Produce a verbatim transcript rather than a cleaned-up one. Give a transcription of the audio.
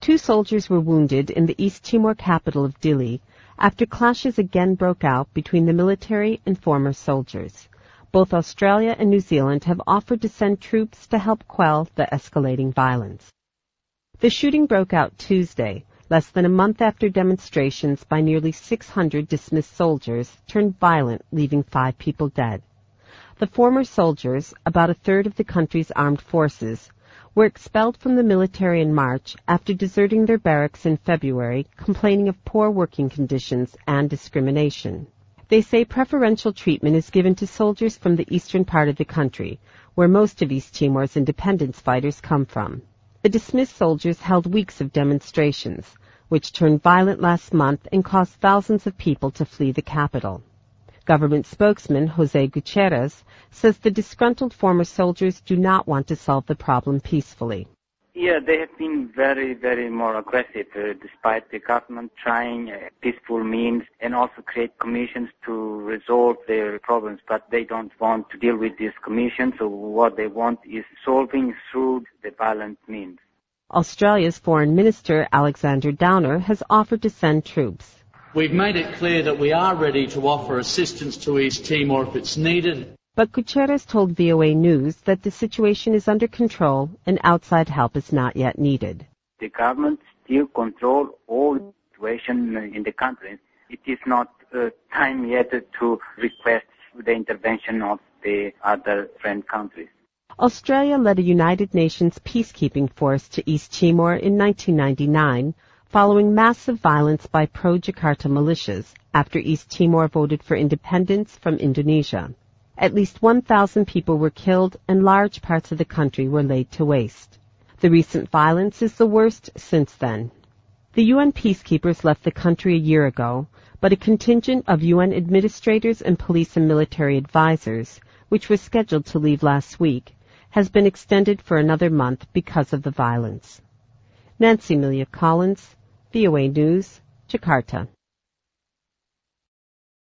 Two soldiers were wounded in the East Timor capital of Dili after clashes again broke out between the military and former soldiers. Both Australia and New Zealand have offered to send troops to help quell the escalating violence. The shooting broke out Tuesday, less than a month after demonstrations by nearly six hundred dismissed soldiers turned violent, leaving five people dead. The former soldiers, about a third of the country's armed forces, were expelled from the military in March after deserting their barracks in February, complaining of poor working conditions and discrimination. They say preferential treatment is given to soldiers from the eastern part of the country, where most of East Timor's independence fighters come from. The dismissed soldiers held weeks of demonstrations, which turned violent last month and caused thousands of people to flee the capital. Government spokesman Jose Gutierrez says the disgruntled former soldiers do not want to solve the problem peacefully. Yeah, they have been very, very more aggressive, uh, despite the government trying uh, peaceful means and also create commissions to resolve their problems, but they don't want to deal with these commissions, so what they want is solving through the violent means. Australia's Foreign Minister Alexander Downer has offered to send troops. We've made it clear that we are ready to offer assistance to East Timor if it's needed. But Gutierrez told V O A News that the situation is under control and outside help is not yet needed. The government still controls all the situation in the country. It is not uh, time yet to request the intervention of the other friend countries. Australia led a United Nations peacekeeping force to East Timor in nineteen ninety-nine, following massive violence by pro-Jakarta militias after East Timor voted for independence from Indonesia. At least one thousand people were killed and large parts of the country were laid to waste. The recent violence is the worst since then. The U N peacekeepers left the country a year ago, but a contingent of U N administrators and police and military advisors, which was scheduled to leave last week, has been extended for another month because of the violence. Nancy Amelia Collins, V O A News, Jakarta.